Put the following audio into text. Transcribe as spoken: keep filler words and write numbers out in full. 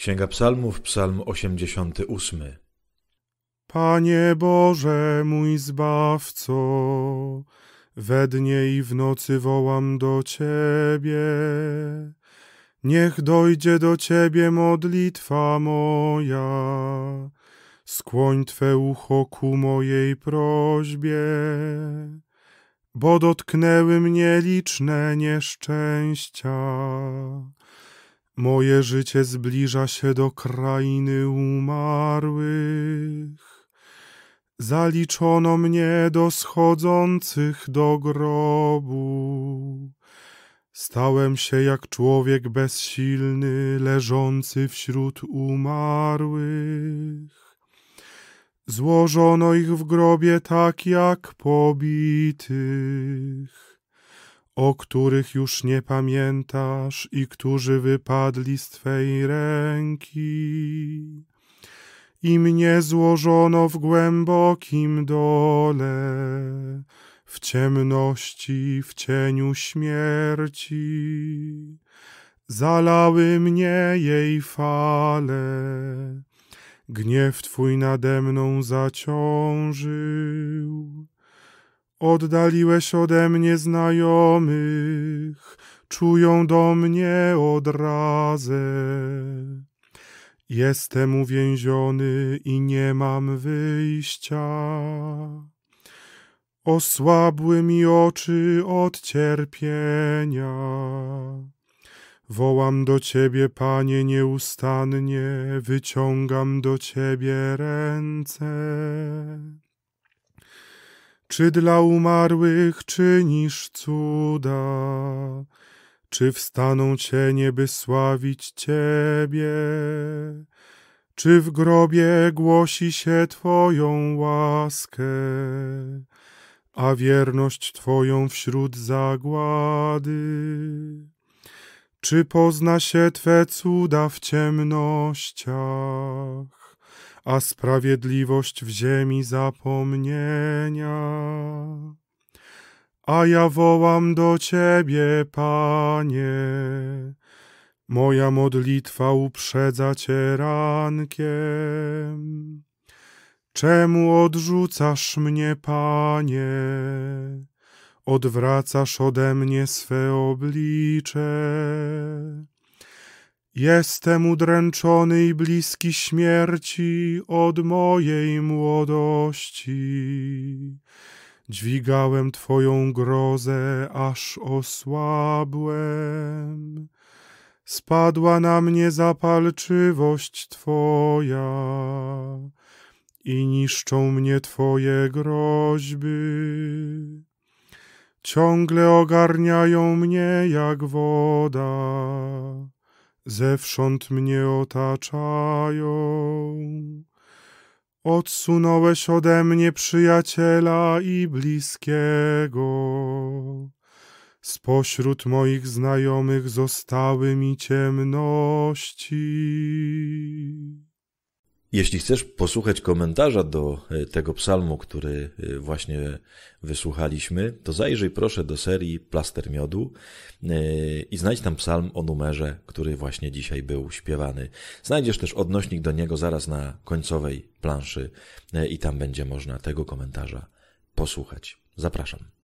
Księga Psalmów, Psalm osiemdziesiąty ósmy. Panie Boże, mój Zbawco, we dnie i w nocy wołam do Ciebie. Niech dojdzie do Ciebie modlitwa moja, skłoń Twe ucho ku mojej prośbie, bo dotknęły mnie liczne nieszczęścia. Moje życie zbliża się do krainy umarłych. Zaliczono mnie do schodzących do grobu. Stałem się jak człowiek bezsilny, leżący wśród umarłych. Złożono ich w grobie tak jak pobitych, o których już nie pamiętasz i którzy wypadli z Twej ręki. I mnie złożono w głębokim dole, w ciemności, w cieniu śmierci. Zalały mnie jej fale, gniew Twój nade mną zaciążył. Oddaliłeś ode mnie znajomych, czują do mnie odrazę. Jestem uwięziony i nie mam wyjścia. Osłabły mi oczy od cierpienia. Wołam do Ciebie, Panie, nieustannie, wyciągam do Ciebie ręce. Czy dla umarłych czynisz cuda? Czy wstaną cienie, by sławić Ciebie? Czy w grobie głosi się Twoją łaskę, a wierność Twoją wśród zagłady? Czy pozna się Twe cuda w ciemnościach, a sprawiedliwość w ziemi zapomnienia? A ja wołam do Ciebie, Panie, moja modlitwa uprzedza Cię rankiem. Czemu odrzucasz mnie, Panie? Odwracasz ode mnie swe oblicze. Jestem udręczony i bliski śmierci od mojej młodości. Dźwigałem Twoją grozę, aż osłabłem. Spadła na mnie zapalczywość Twoja i niszczą mnie Twoje groźby. Ciągle ogarniają mnie jak woda, zewsząd mnie otaczają. Odsunąłeś ode mnie przyjaciela i bliskiego. Spośród moich znajomych zostały mi ciemności. Jeśli chcesz posłuchać komentarza do tego psalmu, który właśnie wysłuchaliśmy, to zajrzyj proszę do serii Plaster Miodu i znajdź tam psalm o numerze, który właśnie dzisiaj był śpiewany. Znajdziesz też odnośnik do niego zaraz na końcowej planszy i tam będzie można tego komentarza posłuchać. Zapraszam.